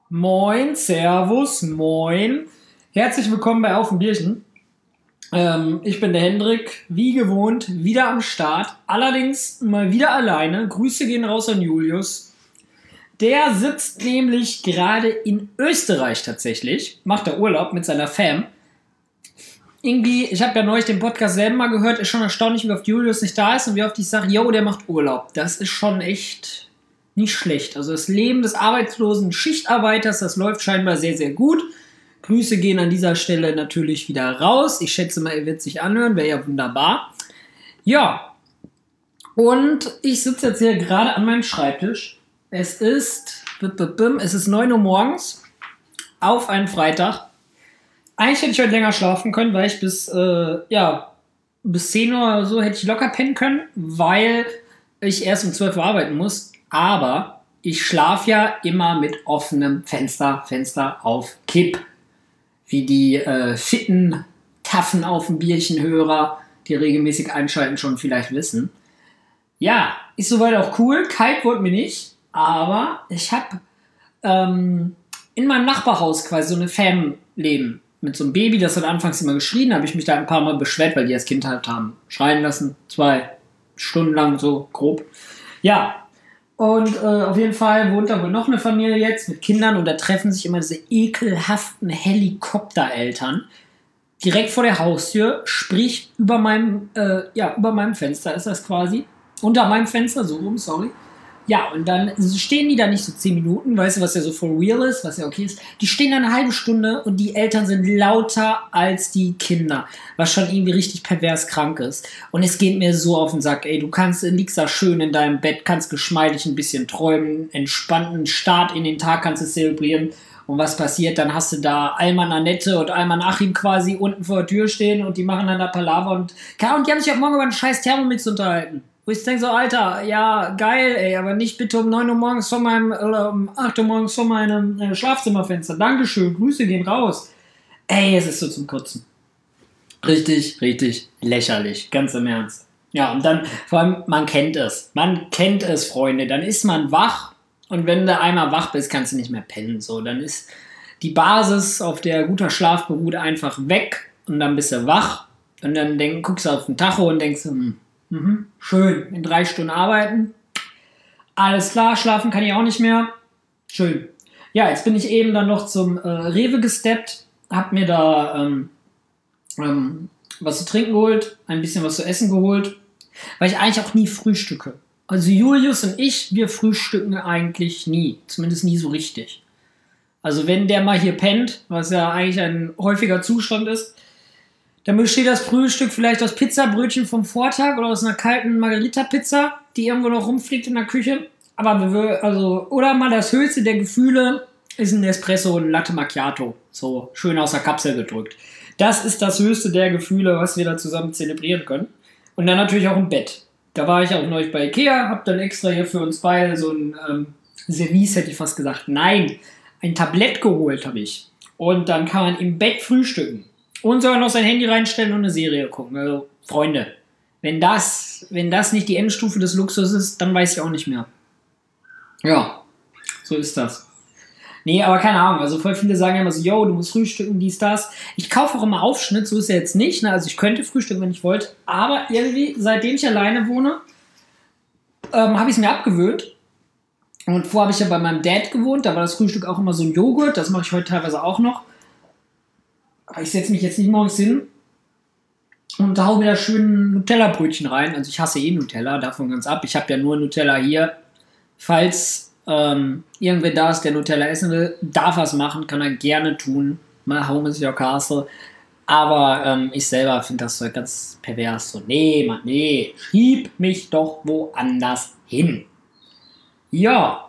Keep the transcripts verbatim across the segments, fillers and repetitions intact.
Moin, Servus, moin. Herzlich willkommen bei Auf dem Bierchen. Ähm, ich bin der Hendrik, wie gewohnt, wieder am Start. Allerdings mal wieder alleine. Grüße gehen raus an Julius. Der sitzt nämlich gerade in Österreich tatsächlich. Macht er Urlaub mit seiner Fam. Irgendwie, ich habe ja neulich den Podcast selber mal gehört, ist schon erstaunlich, wie oft Julius nicht da ist und wie oft ich sage, yo, der macht Urlaub. Das ist schon echt nicht schlecht. Also das Leben des arbeitslosen Schichtarbeiters, das läuft scheinbar sehr, sehr gut. Grüße gehen an dieser Stelle natürlich wieder raus. Ich schätze mal, er wird sich anhören, wäre ja wunderbar. Ja, und ich sitze jetzt hier gerade an meinem Schreibtisch. Es ist, es ist neun Uhr morgens auf einen Freitag. Eigentlich hätte ich heute länger schlafen können, weil ich bis, äh, ja, bis zehn Uhr oder so hätte ich locker pennen können, weil ich erst um zwölf Uhr arbeiten muss. Aber ich schlafe ja immer mit offenem Fenster, Fenster auf Kipp. Wie die äh, fitten Taffen auf dem Bierchenhörer, die regelmäßig einschalten, schon vielleicht wissen. Ja, ist soweit auch cool. Kalt wurde mir nicht, aber ich habe ähm, in meinem Nachbarhaus quasi so eine Fam leben. Mit so einem Baby, das hat anfangs immer geschrien, habe ich mich da ein paar Mal beschwert, weil die als Kind halt haben schreien lassen. Zwei Stunden lang, so grob. Ja, und äh, auf jeden Fall wohnt da wohl noch eine Familie jetzt mit Kindern und da treffen sich immer diese ekelhaften Helikoptereltern direkt vor der Haustür, sprich über meinem, äh, ja, über meinem Fenster ist das quasi. Unter meinem Fenster, so rum, sorry. Ja, und dann stehen die da nicht so zehn Minuten, weißt du, was ja so for real ist, was ja okay ist. Die stehen da eine halbe Stunde und die Eltern sind lauter als die Kinder, was schon irgendwie richtig pervers krank ist. Und es geht mir so auf den Sack, ey, du kannst, liegst da schön in deinem Bett, kannst geschmeidig ein bisschen träumen, entspannten Start in den Tag kannst du zelebrieren. Und was passiert? Dann hast du da Alman Annette und Alman Achim quasi unten vor der Tür stehen und die machen dann da Palaver und, und die haben sich auch morgen über einen scheiß Thermomix unterhalten. Wo ich denke so, Alter, ja, geil, ey, aber nicht bitte um neun Uhr morgens vor meinem, oder um acht Uhr morgens vor meinem äh, Schlafzimmerfenster. Dankeschön, Grüße gehen raus. Ey, es ist so zum Kotzen. Richtig, richtig lächerlich, ganz im Ernst. Ja, und dann, vor allem, man kennt es. Man kennt es, Freunde. Dann ist man wach und wenn du einmal wach bist, kannst du nicht mehr pennen. So, dann ist die Basis, auf der guter Schlaf beruht, einfach weg und dann bist du wach und dann denk, guckst du auf den Tacho und denkst, hm, Mhm. schön, in drei Stunden arbeiten. Alles klar, schlafen kann ich auch nicht mehr. Schön. Ja, jetzt bin ich eben dann noch zum äh, Rewe gesteppt, hab mir da ähm, ähm, was zu trinken geholt, ein bisschen was zu essen geholt, weil ich eigentlich auch nie frühstücke. Also Julius und ich, wir frühstücken eigentlich nie, zumindest nie so richtig. Also wenn der mal hier pennt, was ja eigentlich ein häufiger Zustand ist, dann besteht das Frühstück vielleicht aus Pizzabrötchen vom Vortag oder aus einer kalten Margarita-Pizza, die irgendwo noch rumfliegt in der Küche. Aber wir, also, oder mal das höchste der Gefühle ist ein Espresso und ein Latte Macchiato. So schön aus der Kapsel gedrückt. Das ist das höchste der Gefühle, was wir da zusammen zelebrieren können. Und dann natürlich auch im Bett. Da war ich auch neulich bei Ikea, hab dann extra hier für uns beide so ein ähm, Service, hätte ich fast gesagt. Nein, ein Tablett geholt habe ich. Und dann kann man im Bett frühstücken. Und sogar noch sein Handy reinstellen und eine Serie gucken. Also, Freunde, wenn das, wenn das nicht die Endstufe des Luxus ist, dann weiß ich auch nicht mehr. Ja, so ist das. Nee, aber keine Ahnung. Also voll viele sagen ja immer so, yo, du musst frühstücken, dies, das. Ich kaufe auch immer Aufschnitt, so ist ja jetzt nicht. Ne? Also ich könnte frühstücken, wenn ich wollte. Aber irgendwie, seitdem ich alleine wohne, ähm, habe ich es mir abgewöhnt. Und vorher habe ich ja bei meinem Dad gewohnt. Da war das Frühstück auch immer so ein Joghurt. Das mache ich heute teilweise auch noch. Aber ich setze mich jetzt nicht morgens hin und hau mir da schön Nutella-Brötchen rein. Also ich hasse eh Nutella, davon ganz ab. Ich habe ja nur Nutella hier. Falls ähm, irgendwer da ist, der Nutella essen will, darf er es machen, kann er gerne tun. My home is your castle. Aber ähm, ich selber finde das so ganz pervers. So, nee, Mann, nee, schieb mich doch woanders hin. Ja.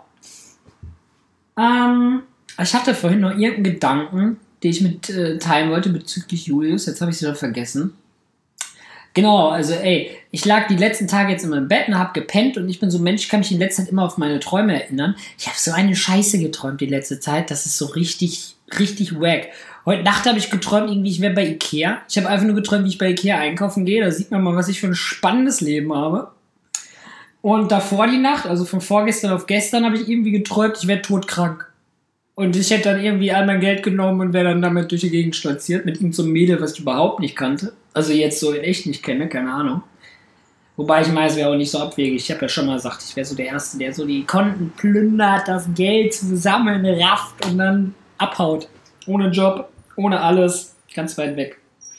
Ähm, ich hatte vorhin noch irgendeinen Gedanken, die ich mit äh, teilen wollte bezüglich Julius. Jetzt habe ich es wieder vergessen. Genau, also ey, ich lag die letzten Tage jetzt in meinem Bett und habe gepennt und ich bin so ein Mensch, ich kann mich in letzter Zeit immer auf meine Träume erinnern. Ich habe so eine Scheiße geträumt die letzte Zeit, das ist so richtig, richtig wack. Heute Nacht habe ich geträumt, irgendwie ich wäre bei Ikea. Ich habe einfach nur geträumt, wie ich bei Ikea einkaufen gehe. Da sieht man mal, was ich für ein spannendes Leben habe. Und davor die Nacht, also von vorgestern auf gestern, habe ich irgendwie geträumt, ich wäre todkrank. Und ich hätte dann irgendwie all mein Geld genommen und wäre dann damit durch die Gegend stolziert mit ihm so einem Mädel, was ich überhaupt nicht kannte. Also jetzt so in echt nicht kenne, keine Ahnung. Wobei ich meine, es wäre auch nicht so abwegig. Ich habe ja schon mal gesagt, ich wäre so der Erste, der so die Konten plündert, das Geld zusammen rafft und dann abhaut. Ohne Job, ohne alles, ganz weit weg.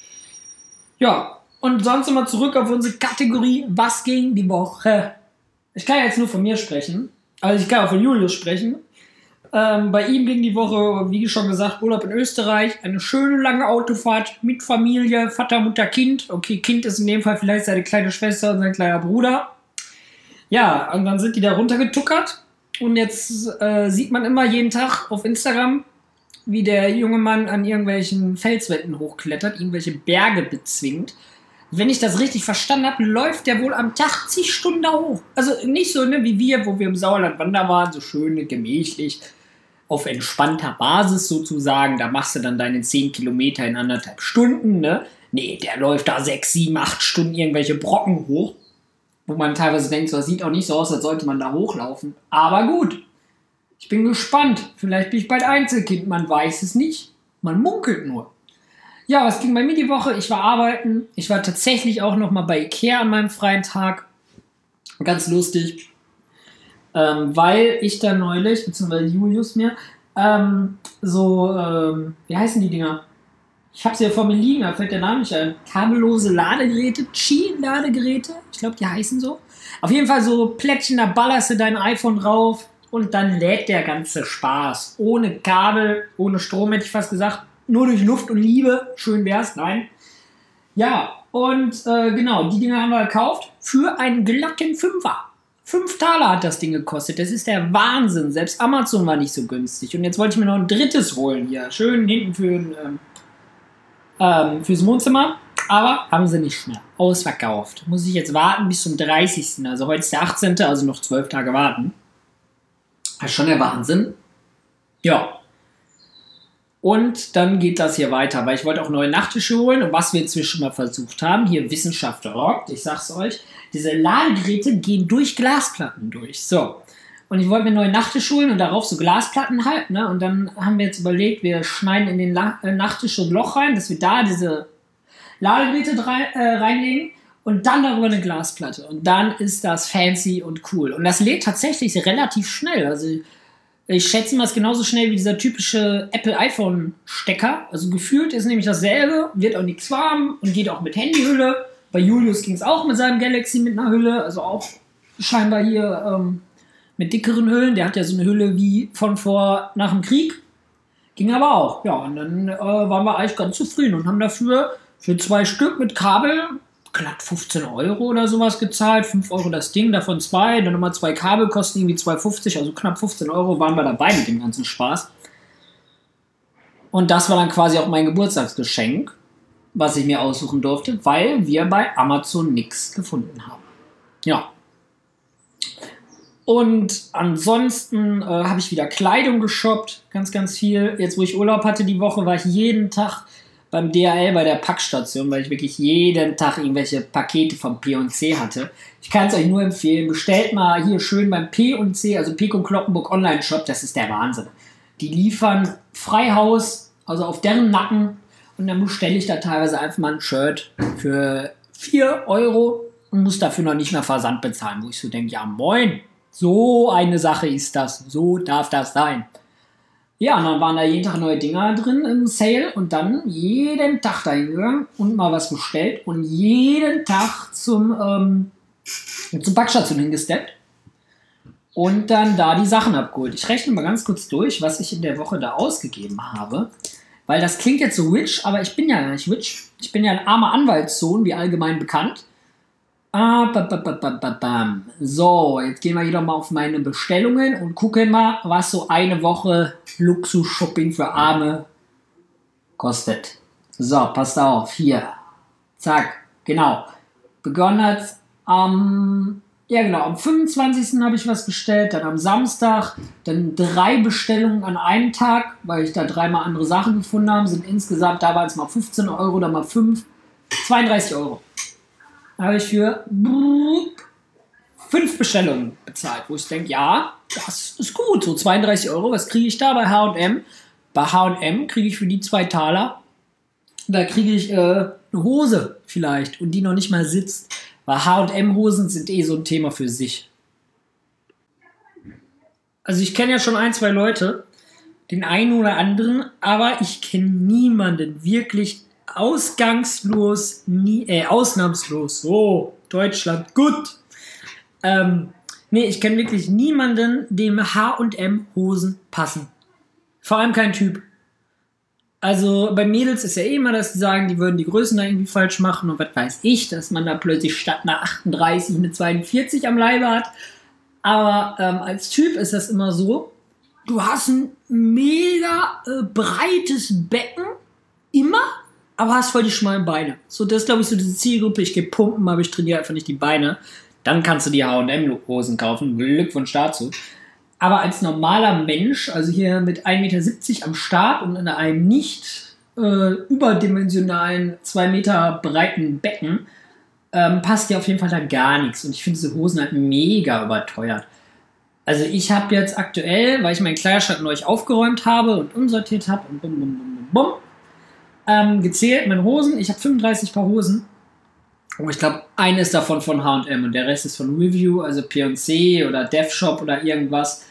Ja, und sonst nochmal zurück auf unsere Kategorie, was ging die Woche? Ich kann ja jetzt nur von mir sprechen, also ich kann auch von Julius sprechen. Ähm, bei ihm ging die Woche, wie schon gesagt, Urlaub in Österreich. Eine schöne lange Autofahrt mit Familie, Vater, Mutter, Kind. Okay, Kind ist in dem Fall vielleicht seine kleine Schwester und sein kleiner Bruder. Ja, und dann sind die da runtergetuckert. Und jetzt äh, sieht man immer jeden Tag auf Instagram, wie der junge Mann an irgendwelchen Felswänden hochklettert, irgendwelche Berge bezwingt. Wenn ich das richtig verstanden habe, läuft der wohl am Tag zig Stunden da hoch. Also nicht so ne, wie wir, wo wir im Sauerland wandern waren, so schön gemächlich, auf entspannter Basis sozusagen. Da machst du dann deine zehn Kilometer in anderthalb Stunden. Ne? Nee, der läuft da sechs, sieben, acht Stunden irgendwelche Brocken hoch, wo man teilweise denkt, so, das sieht auch nicht so aus, als sollte man da hochlaufen. Aber gut, ich bin gespannt. Vielleicht bin ich bald Einzelkind, man weiß es nicht. Man munkelt nur. Ja, was ging bei mir die Woche? Ich war arbeiten. Ich war tatsächlich auch noch mal bei Ikea an meinem freien Tag. Ganz lustig. Ähm, weil ich da neulich, beziehungsweise Julius mir, ähm, so, ähm, wie heißen die Dinger? Ich habe sie ja vor mir liegen, da fällt der Name nicht ein. Kabellose Ladegeräte, Qi-Ladegeräte. Ich glaube, die heißen so. Auf jeden Fall so Plättchen, da ballerst du dein iPhone drauf und dann lädt der ganze Spaß. Ohne Kabel, ohne Strom, hätte ich fast gesagt. Nur durch Luft und Liebe. Schön wär's, nein. Ja, und äh, genau, die Dinger haben wir gekauft für einen glatten Fünfer. Fünf Taler hat das Ding gekostet. Das ist der Wahnsinn. Selbst Amazon war nicht so günstig. Und jetzt wollte ich mir noch ein drittes holen hier. Schön hinten für ähm, ähm, fürs Wohnzimmer. Aber haben sie nicht mehr. Ausverkauft. Muss ich jetzt warten bis zum dreißigsten Also heute ist der achtzehnte Also noch zwölf Tage warten. Das ist schon der Wahnsinn. Ja. Und dann geht das hier weiter, weil ich wollte auch neue Nachttische holen. Und was wir inzwischen mal versucht haben, hier Wissenschaft rockt, ich sag's euch, diese Ladegeräte gehen durch Glasplatten durch. So. Und ich wollte mir neue Nachttische holen und darauf so Glasplatten halt. Ne? Und dann haben wir jetzt überlegt, wir schneiden in den La- äh, Nachttisch ein Loch rein, dass wir da diese Ladegeräte drei, äh, reinlegen und dann darüber eine Glasplatte. Und dann ist das fancy und cool. Und das lädt tatsächlich relativ schnell. Also ich schätze mal, es ist genauso schnell wie dieser typische Apple-iPhone-Stecker. Also gefühlt ist nämlich dasselbe, wird auch nichts warm und geht auch mit Handyhülle. Bei Julius ging es auch mit seinem Galaxy mit einer Hülle, also auch scheinbar hier ähm, mit dickeren Hüllen. Der hat ja so eine Hülle wie von vor, nach dem Krieg. Ging aber auch. Ja, und dann äh, waren wir eigentlich ganz zufrieden und haben dafür für zwei Stück mit Kabel glatt fünfzehn Euro oder sowas gezahlt. fünf Euro das Ding, davon zwei. Dann nochmal zwei Kabel, kosten irgendwie zwei fünfzig, also knapp fünfzehn Euro waren wir dabei mit dem ganzen Spaß. Und das war dann quasi auch mein Geburtstagsgeschenk, was ich mir aussuchen durfte, weil wir bei Amazon nichts gefunden haben. Ja. Und ansonsten äh, habe ich wieder Kleidung geshoppt, ganz, ganz viel. Jetzt, wo ich Urlaub hatte die Woche, war ich jeden Tag beim D H L bei der Packstation, weil ich wirklich jeden Tag irgendwelche Pakete vom P und C hatte. Ich kann es euch nur empfehlen, bestellt mal hier schön beim P und C, also Pek und Kloppenburg Online-Shop, das ist der Wahnsinn. Die liefern Freihaus, also auf deren Nacken, und dann bestelle ich da teilweise einfach mal ein Shirt für vier Euro und muss dafür noch nicht mehr Versand bezahlen, wo ich so denke, ja moin, so eine Sache ist das, so darf das sein. Ja, und dann waren da jeden Tag neue Dinger drin im Sale und dann jeden Tag dahin gegangen und mal was bestellt und jeden Tag zum, ähm, zur Packstation hingesteppt und dann da die Sachen abgeholt. Ich rechne mal ganz kurz durch, was ich in der Woche da ausgegeben habe, weil das klingt jetzt so rich, aber ich bin ja nicht rich. Ich bin ja ein armer Anwaltssohn, wie allgemein bekannt. Ah, ba, ba, ba, ba, ba, bam. So, jetzt gehen wir hier doch mal auf meine Bestellungen und gucken mal, was so eine Woche Luxus-Shopping für Arme kostet. So, passt auf, hier. Zack, genau. Begonnen hat am, ja genau, am fünfundzwanzigsten habe ich was bestellt, dann am Samstag, dann drei Bestellungen an einem Tag, weil ich da dreimal andere Sachen gefunden habe, sind insgesamt, da waren es mal fünfzehn Euro, dann mal fünf, zweiunddreißig Euro. Habe ich für fünf Bestellungen bezahlt, wo ich denke, ja, das ist gut, so zweiunddreißig Euro, was kriege ich da bei H und M? Bei H und M kriege ich für die zwei Taler, da kriege ich äh, eine Hose vielleicht und die noch nicht mal sitzt, weil H und M-Hosen sind eh so ein Thema für sich. Also ich kenne ja schon ein, zwei Leute, den einen oder anderen, aber ich kenne niemanden wirklich ausgangslos, nie, äh, ausnahmslos, so, Deutschland, gut. Ähm, nee, ich kenne wirklich niemanden, dem H und M-Hosen passen. Vor allem kein Typ. Also bei Mädels ist ja eh immer, dass die sagen, die würden die Größen da irgendwie falsch machen und was weiß ich, dass man da plötzlich statt einer achtunddreißig eine zweiundvierzig am Leibe hat. Aber ähm, als Typ ist das immer so, du hast ein mega äh, breites Becken, immer, aber hast voll die schmalen Beine. So, das ist, glaube ich, so diese Zielgruppe, ich gehe pumpen, aber ich trainiere einfach nicht die Beine. Dann kannst du die H und M-Hosen kaufen, Glückwunsch dazu. Aber als normaler Mensch, also hier mit ein Meter siebzig am Start und in einem nicht äh, überdimensionalen zwei Meter breiten Becken, ähm, passt dir auf jeden Fall da gar nichts. Und ich finde diese Hosen halt mega überteuert. Also ich habe jetzt aktuell, weil ich meinen Kleiderschrank neu aufgeräumt habe und umsortiert habe und bum, bum, bum, bum, bum, ähm, gezählt meine Hosen. Ich habe fünfunddreißig Paar Hosen. Und ich glaube, eines davon von H und M und der Rest ist von Review, also P und C oder DevShop oder irgendwas.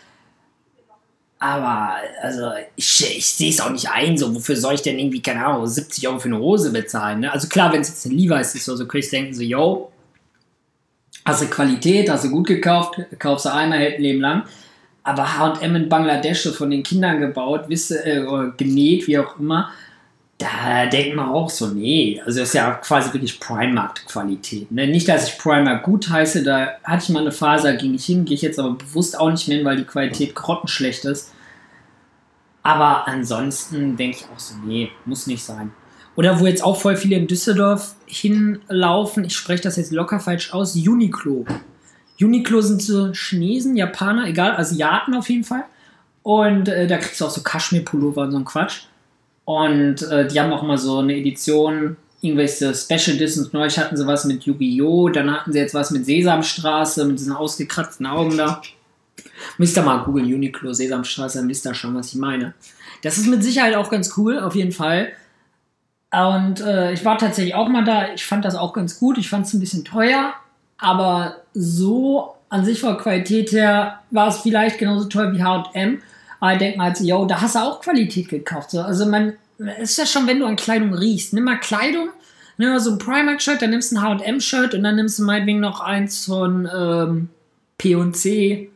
Aber, also, ich, ich sehe es auch nicht ein, so, wofür soll ich denn irgendwie, keine Ahnung, siebzig Euro für eine Hose bezahlen, ne? Also klar, wenn es jetzt eine Levi's ist, so, so könnte ich denken, so, yo, hast du Qualität, hast du gut gekauft, kaufst du einmal, hält ein Leben lang. Aber H und M in Bangladesch, so von den Kindern gebaut, wisse, äh, genäht, wie auch immer, da denkt man auch so, nee, also das ist ja quasi wirklich Primark-Qualität. Ne? Nicht, dass ich Primark gut heiße, da hatte ich mal eine Phase, da ging ich hin, gehe ich jetzt aber bewusst auch nicht mehr hin, weil die Qualität grottenschlecht ist. Aber ansonsten denke ich auch so, nee, muss nicht sein. Oder wo jetzt auch voll viele in Düsseldorf hinlaufen, ich spreche das jetzt locker falsch aus, Uniqlo. Uniqlo sind so Chinesen, Japaner, egal, Asiaten auf jeden Fall. Und äh, da kriegst du auch so Kaschmir-Pullover und so ein Quatsch. Und äh, die haben auch mal so eine Edition, irgendwelche Special Editions. Neulich hatten sie was mit Yu-Gi-Oh! Dann hatten sie jetzt was mit Sesamstraße, mit diesen ausgekratzten Augen da. Müsst ihr mal googeln, Uniqlo, Sesamstraße, dann wisst ihr schon, was ich meine. Das ist mit Sicherheit auch ganz cool, auf jeden Fall. Und äh, ich war tatsächlich auch mal da. Ich fand das auch ganz gut. Ich fand es ein bisschen teuer. Aber so an sich von der Qualität her war es vielleicht genauso teuer wie H und M. Aber ich denke mal, also, yo, da hast du auch Qualität gekauft. So. Also man, es ist ja schon, wenn du an Kleidung riechst. Nimm mal Kleidung, nimm mal so ein Primark-Shirt, dann nimmst du ein H und M-Shirt und dann nimmst du meinetwegen noch eins von ähm, P und C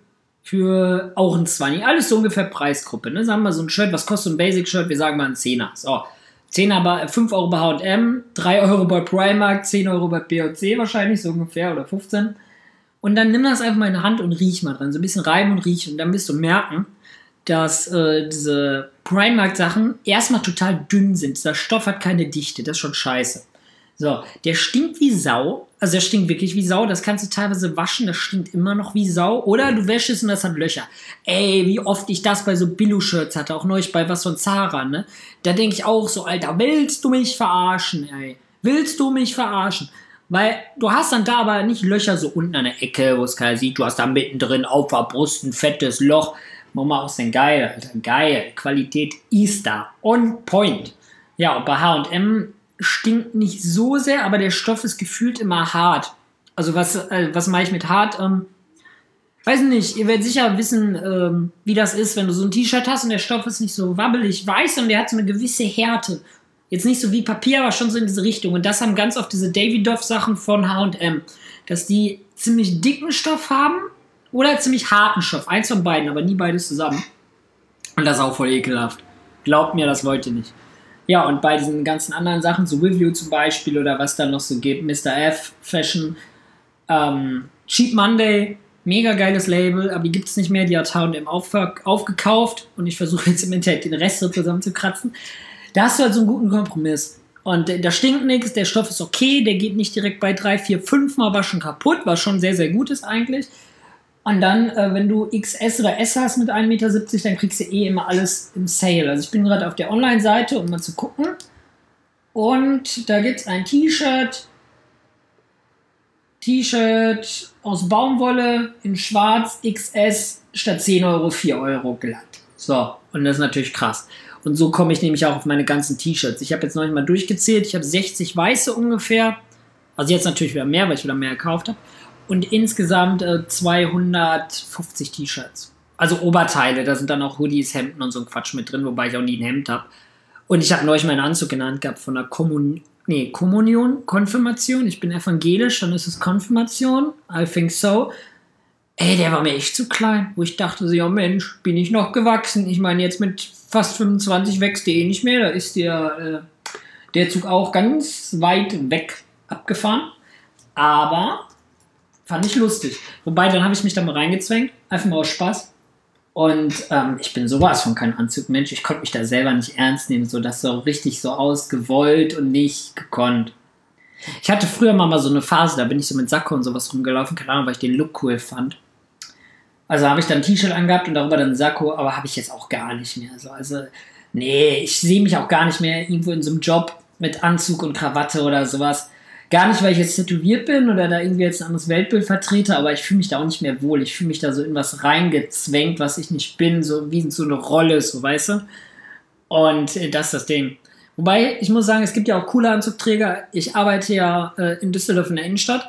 für auch ein zwanzig. Alles so ungefähr Preisgruppe. Ne? Sagen wir mal so ein Shirt, was kostet so ein Basic-Shirt? Wir sagen mal ein Zehner. So, Zehner bei fünf Euro bei H und M, drei Euro bei Primark, zehn Euro bei P und C wahrscheinlich, so ungefähr, oder fünfzehn. Und dann nimm das einfach mal in die Hand und riech mal dran. So ein bisschen reiben und riechen. Und dann wirst du merken, dass äh, diese Primark-Sachen erstmal total dünn sind. Der Stoff hat keine Dichte, das ist schon scheiße. So, der stinkt wie Sau. Also der stinkt wirklich wie Sau. Das kannst du teilweise waschen, das stinkt immer noch wie Sau. Oder du wäschst es und das hat Löcher. Ey, wie oft ich das bei so Billo-Shirts hatte, auch neulich bei was von Zara, ne? Da denke ich auch so, Alter, willst du mich verarschen, ey? Willst du mich verarschen? Weil du hast dann da aber nicht Löcher so unten an der Ecke, wo es keiner sieht. Du hast da mittendrin auf der Brust ein fettes Loch. Mach mal aus den geil, Alter, geil. Qualität ist da. On point. Ja, und bei H und M stinkt nicht so sehr, aber der Stoff ist gefühlt immer hart. Also was, äh, was mache ich mit hart? Ähm, weiß nicht, ihr werdet sicher wissen, ähm, wie das ist, wenn du so ein T-Shirt hast und der Stoff ist nicht so wabbelig weiß und der hat so eine gewisse Härte. Jetzt nicht so wie Papier, aber schon so in diese Richtung. Und das haben ganz oft diese Davidoff-Sachen von H und M. Dass die ziemlich dicken Stoff haben oder ziemlich harten Stoff. Eins von beiden, aber nie beides zusammen. Und das ist auch voll ekelhaft. Glaubt mir, das wollt ihr nicht. Ja, und bei diesen ganzen anderen Sachen, so Review zum Beispiel oder was da noch so gibt, Mister F, Fashion, ähm, Cheap Monday, mega geiles Label, aber die gibt es nicht mehr, die hat H und M auf, aufgekauft und ich versuche jetzt im Internet den Rest so zusammenzukratzen. Da hast du halt so einen guten Kompromiss. Und da stinkt nichts, der Stoff ist okay, der geht nicht direkt bei drei, vier, fünf Mal waschen kaputt, was schon sehr, sehr gut ist eigentlich. Und dann, äh, wenn du X S oder S hast mit ein Meter siebzig, dann kriegst du eh immer alles im Sale. Also ich bin gerade auf der Online-Seite, um mal zu gucken. Und da gibt es ein T-Shirt. T-Shirt aus Baumwolle in schwarz X S statt zehn Euro vier Euro glatt. So, und das ist natürlich krass. Und so komme ich nämlich auch auf meine ganzen T-Shirts. Ich habe jetzt noch nicht mal durchgezählt. Ich habe sechzig weiße ungefähr. Also jetzt natürlich wieder mehr, weil ich wieder mehr gekauft habe. Und insgesamt äh, zweihundertfünfzig T-Shirts. Also Oberteile, da sind dann auch Hoodies, Hemden und so ein Quatsch mit drin, wobei ich auch nie ein Hemd habe. Und ich habe neulich meinen Anzug in der Hand gehabt von der Kommun nee, Kommunion, Konfirmation. Ich bin evangelisch, dann ist es Konfirmation. I think so. Ey, der war mir echt zu klein, wo ich dachte so, ja Mensch, bin ich noch gewachsen. Ich meine, jetzt mit fast fünfundzwanzig wächst der eh nicht mehr. Da ist der, äh, der Zug auch ganz weit weg abgefahren. Aber fand ich lustig. Wobei, dann habe ich mich da mal reingezwängt. Einfach mal aus Spaß. Und ähm, ich bin sowas von kein Anzugmensch. Ich konnte mich da selber nicht ernst nehmen. So, das so richtig so ausgewollt und nicht gekonnt. Ich hatte früher mal, mal so eine Phase, da bin ich so mit Sakko und sowas rumgelaufen. Keine Ahnung, weil ich den Look cool fand. Also habe ich dann ein T-Shirt angehabt und darüber dann ein Sakko, aber habe ich jetzt auch gar nicht mehr. So, also, nee, ich sehe mich auch gar nicht mehr irgendwo in so einem Job mit Anzug und Krawatte oder sowas. Gar nicht, weil ich jetzt tätowiert bin oder da irgendwie jetzt ein anderes Weltbild vertrete, aber ich fühle mich da auch nicht mehr wohl. Ich fühle mich da so in was reingezwängt, was ich nicht bin, so wie so eine Rolle, so, weißt du? Und äh, das ist das Ding. Wobei, ich muss sagen, es gibt ja auch coole Anzugträger. Ich arbeite ja äh, in Düsseldorf in der Innenstadt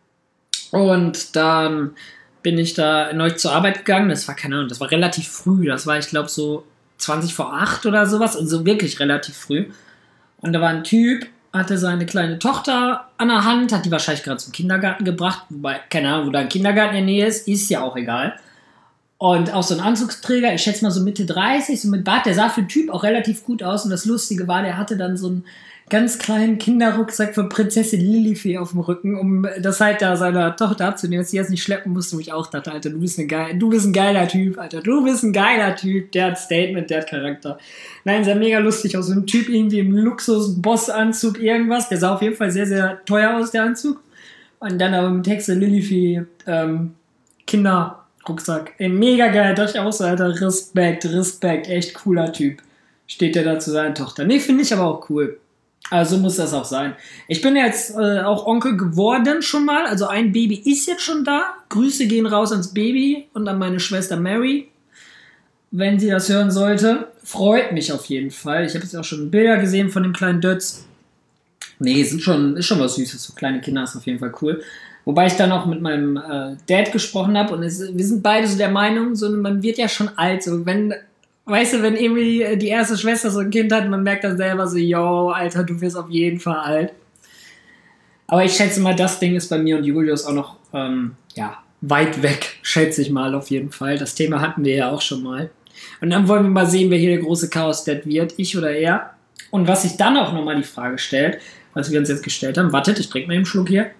und dann bin ich da neulich zur Arbeit gegangen. Das war, keine Ahnung, das war relativ früh. Das war, ich glaube, so zwanzig vor acht oder sowas. Also wirklich relativ früh. Und da war ein Typ, hatte seine kleine Tochter an der Hand, hat die wahrscheinlich gerade zum Kindergarten gebracht. Wobei, keine Ahnung, wo da ein Kindergarten in der Nähe ist, ist ja auch egal. Und auch so ein Anzugsträger, ich schätze mal so Mitte dreißig, so mit Bart, der sah für den Typ auch relativ gut aus. Und das Lustige war, der hatte dann so einen ganz kleinen Kinderrucksack von Prinzessin Lilifee auf dem Rücken, um das halt da seiner Tochter abzunehmen, dass sie jetzt nicht schleppen musste, wo ich auch dachte, Alter, du bist, eine geil, du bist ein geiler Typ, Alter, du bist ein geiler Typ, der hat Statement, der hat Charakter. Nein, sah mega lustig aus, so ein Typ irgendwie im Luxus-Boss-Anzug, irgendwas, der sah auf jeden Fall sehr, sehr teuer aus, der Anzug. Und dann aber mit Text Lilifee, ähm, Kinderrucksack. Ey, mega geil, dachte ich auch so, Alter, Respekt, Respekt, echt cooler Typ. Steht der da zu seiner Tochter. Nee, finde ich aber auch cool. Also muss das auch sein. Ich bin jetzt äh, auch Onkel geworden schon mal. Also ein Baby ist jetzt schon da. Grüße gehen raus ans Baby und an meine Schwester Mary. Wenn sie das hören sollte. Freut mich auf jeden Fall. Ich habe jetzt auch schon Bilder gesehen von dem kleinen Dötz. Nee, sind schon, ist schon was Süßes. So kleine Kinder ist auf jeden Fall cool. Wobei ich dann auch mit meinem äh, Dad gesprochen habe. Und es, wir sind beide so der Meinung, so, man wird ja schon alt. So, wenn... Weißt du, wenn irgendwie die erste Schwester so ein Kind hat, man merkt dann selber so, yo, Alter, du wirst auf jeden Fall alt. Aber ich schätze mal, das Ding ist bei mir und Julius auch noch, ähm, ja, weit weg, schätze ich mal auf jeden Fall. Das Thema hatten wir ja auch schon mal. Und dann wollen wir mal sehen, wer hier der große Chaos-Dad wird, ich oder er. Und was sich dann auch nochmal die Frage stellt, was wir uns jetzt gestellt haben, wartet, ich trinke mal einen Schluck hier.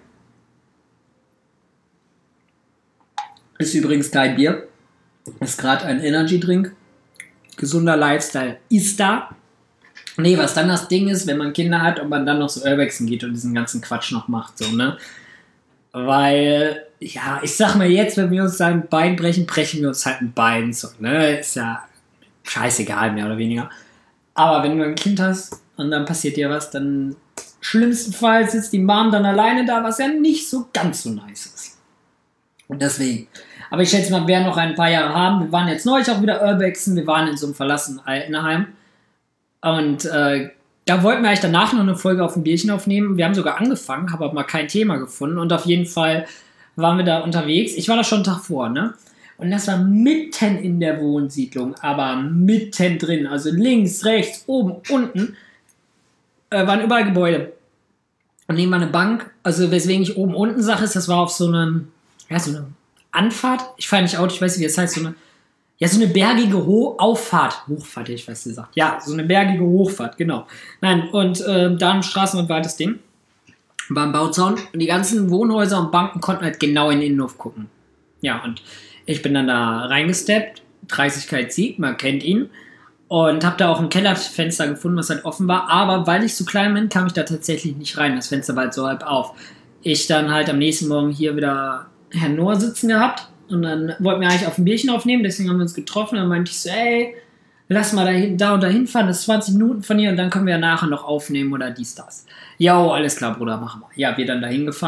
Ist übrigens kein Bier, ist gerade ein Energy-Drink. Gesunder Lifestyle ist da. Nee, was dann das Ding ist, wenn man Kinder hat und man dann noch so Urbexen geht und diesen ganzen Quatsch noch macht, so, ne? Weil, ja, ich sag mal jetzt, wenn wir uns da ein Bein brechen, brechen wir uns halt ein Bein, so, ne? Ist ja scheißegal, mehr oder weniger. Aber wenn du ein Kind hast und dann passiert dir was, dann schlimmstenfalls sitzt die Mom dann alleine da, was ja nicht so ganz so nice ist. Und deswegen... Aber ich schätze mal, wir werden noch ein paar Jahre haben. Wir waren jetzt neulich auch wieder Urbexen. Wir waren in so einem verlassenen Altenheim. Und äh, da wollten wir eigentlich danach noch eine Folge auf dem Bierchen aufnehmen. Wir haben sogar angefangen, haben aber mal kein Thema gefunden. Und auf jeden Fall waren wir da unterwegs. Ich war da schon einen Tag vor, ne? Und das war mitten in der Wohnsiedlung. Aber mitten drin. Also links, rechts, oben, unten. Äh, waren überall Gebäude. Und neben war eine Bank. Also weswegen ich oben, unten sage, ist, das war auf so einem... Ja, so einem... Anfahrt, ich fahre nicht Auto, ich weiß nicht, wie das heißt, so eine, ja, so eine bergige Ho- Auffahrt, Hochfahrt, ich weiß gesagt, ja, so eine bergige Hochfahrt, genau. Nein, und äh, da am Straßenrand war das Ding, war ein Bauzaun und die ganzen Wohnhäuser und Banken konnten halt genau in den Innenhof gucken. Ja, und ich bin dann da reingesteppt, dreißigkeit Sieg, man kennt ihn, und habe da auch ein Kellerfenster gefunden, was halt offen war, aber weil ich so klein bin, kam ich da tatsächlich nicht rein, das Fenster war halt so halb auf. Ich dann halt am nächsten Morgen hier wieder Herrn Noah sitzen gehabt und dann wollten wir eigentlich auf ein Bierchen aufnehmen, deswegen haben wir uns getroffen und dann meinte ich so, ey, lass mal da, hin, da und da hinfahren, das ist zwanzig Minuten von hier und dann können wir ja nachher noch aufnehmen oder dies, das. Jo, alles klar, Bruder, machen wir. Ja, wir dann da hingefahren,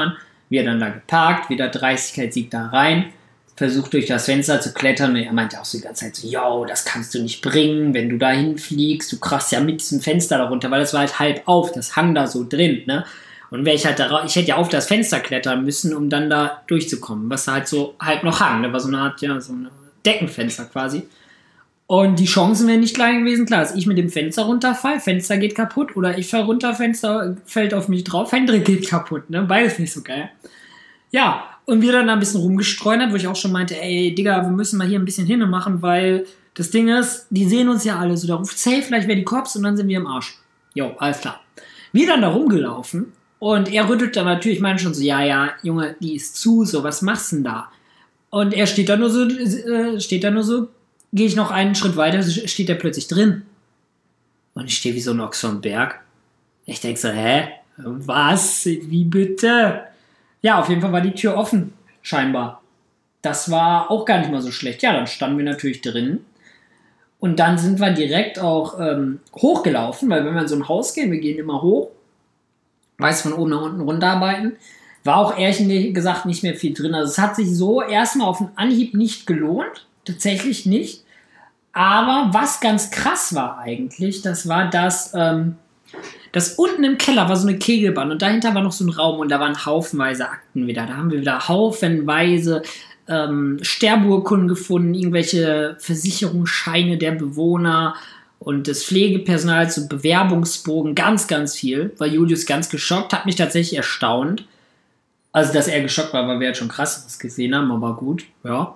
Wir dann da geparkt, wieder Dreistigkeitssieg da rein, versucht durch das Fenster zu klettern und er meinte auch so die ganze Zeit so, yo, das kannst du nicht bringen, wenn du da hinfliegst, du krachst ja mit diesem Fenster da runter, weil das war halt halb auf, das hang da so drin, ne? Und wäre ich halt da, ich hätte ja auf das Fenster klettern müssen, um dann da durchzukommen, was halt so halt noch hang, ne? War so eine Art, ja, so ein Deckenfenster quasi. Und die Chancen wären nicht klein gewesen, klar, dass ich mit dem Fenster runterfall, Fenster geht kaputt, oder ich fall runter, Fenster fällt auf mich drauf, Hendrik geht kaputt, ne? Beides nicht so geil. Ja, und wir dann da ein bisschen rumgestreunert, wo ich auch schon meinte, ey, Digga, wir müssen mal hier ein bisschen hin und machen, weil das Ding ist, die sehen uns ja alle so, da ruft safe, vielleicht wäre die Cops und dann sind wir im Arsch. Jo, alles klar. Wir dann da rumgelaufen und er rüttelt dann natürlich, meine schon so, ja, ja, Junge, die ist zu, so, was machst du denn da? Und er steht da nur so, äh, steht da nur so, gehe ich noch einen Schritt weiter, steht er plötzlich drin. Und ich stehe wie so ein Ochs vom Berg. Ich denke so, hä? Was? Wie bitte? Ja, auf jeden Fall war die Tür offen, scheinbar. Das war auch gar nicht mal so schlecht. Ja, dann standen wir natürlich drin. Und dann sind wir direkt auch ähm, hochgelaufen, weil wenn wir in so ein Haus gehen, wir gehen immer hoch, weiß von oben nach unten runterarbeiten, war auch ehrlich gesagt nicht mehr viel drin. Also es hat sich so erstmal auf den Anhieb nicht gelohnt, tatsächlich nicht. Aber was ganz krass war eigentlich, das war, dass... Ähm, Das unten im Keller war so eine Kegelbahn und dahinter war noch so ein Raum und da waren haufenweise Akten wieder. Da haben wir wieder haufenweise ähm, Sterbeurkunden gefunden, irgendwelche Versicherungsscheine der Bewohner und des Pflegepersonals, so Bewerbungsbogen, ganz, ganz viel. War Julius ganz geschockt, hat mich tatsächlich erstaunt. Also, dass er geschockt war, weil wir jetzt schon krass was gesehen haben, aber gut, ja.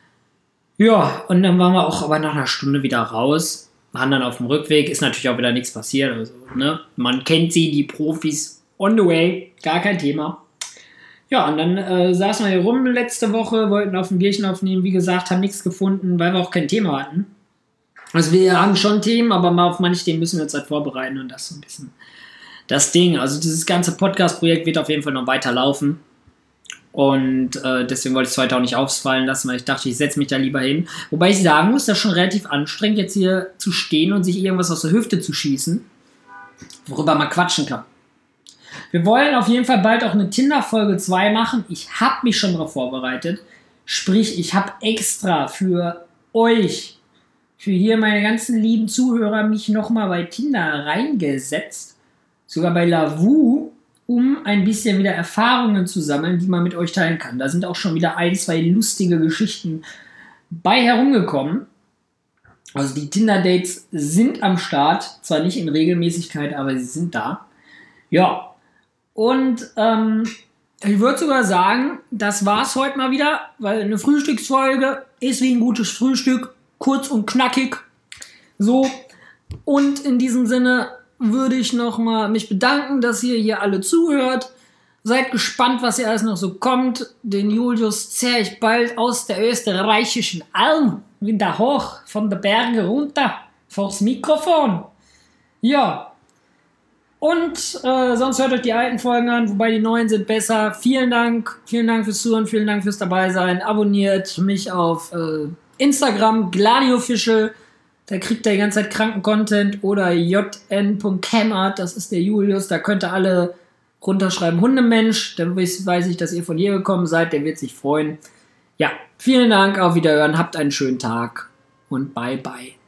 Ja, und dann waren wir auch aber nach einer Stunde wieder raus. Waren dann auf dem Rückweg, ist natürlich auch wieder nichts passiert. Also, ne? Man kennt sie, die Profis, on the way, gar kein Thema. Ja, und dann äh, saßen wir hier rum letzte Woche, wollten auf dem Bierchen aufnehmen, wie gesagt, haben nichts gefunden, weil wir auch kein Thema hatten. Also wir haben schon Themen, aber mal auf manche Themen müssen wir uns halt vorbereiten und das ist so ein bisschen das Ding. Also dieses ganze Podcast-Projekt wird auf jeden Fall noch weiter laufen. Und äh, deswegen wollte ich es heute auch nicht ausfallen lassen, weil ich dachte, ich setze mich da lieber hin. Wobei ich sagen muss, das ist schon relativ anstrengend, jetzt hier zu stehen und sich irgendwas aus der Hüfte zu schießen, worüber man quatschen kann. Wir wollen auf jeden Fall bald auch eine Tinder-Folge zwei machen. Ich habe mich schon darauf vorbereitet. Sprich, ich habe extra für euch, für hier meine ganzen lieben Zuhörer, mich nochmal bei Tinder reingesetzt. Sogar bei Lavu, um ein bisschen wieder Erfahrungen zu sammeln, die man mit euch teilen kann. Da sind auch schon wieder ein, zwei lustige Geschichten bei herumgekommen. Also die Tinder-Dates sind am Start. Zwar nicht in Regelmäßigkeit, aber sie sind da. Ja. Und ähm, ich würde sogar sagen, das war's heute mal wieder, weil eine Frühstücksfolge ist wie ein gutes Frühstück. Kurz und knackig. So. Und in diesem Sinne würde ich nochmal mich bedanken, dass ihr hier alle zuhört. Seid gespannt, was hier alles noch so kommt. Den Julius zerre ich bald aus der österreichischen Alm wieder hoch, von der Berge runter, vors Mikrofon. Ja. Und äh, sonst hört euch die alten Folgen an, wobei die neuen sind besser. Vielen Dank, vielen Dank fürs Zuhören, vielen Dank fürs Dabeisein. Abonniert mich auf äh, Instagram, GladiOfficial. Da kriegt ihr die ganze Zeit kranken Content oder j n punkt cammert, das ist der Julius, da könnt ihr alle runterschreiben, Hundemensch, dann weiß ich, dass ihr von hier gekommen seid, der wird sich freuen. Ja, vielen Dank, auf Wiederhören, habt einen schönen Tag und bye bye.